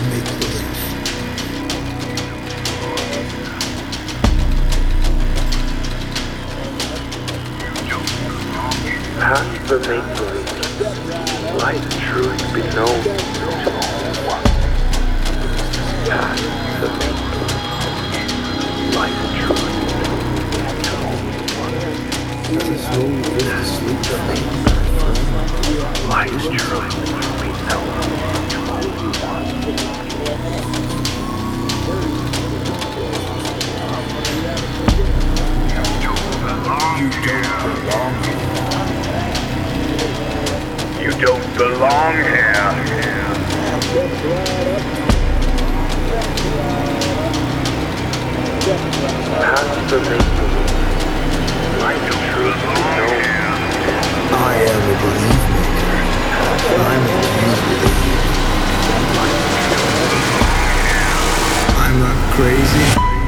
make-believe. Past the make-believe, light truth be known to all. Past the make-believe, light truth be known to all. As the soul goes to sleep at night, Light truth be known to all. you don't belong here. You don't belong here. Past the make-believe, light truth be known. I am a belief maker. I make you believe. I'm not crazy.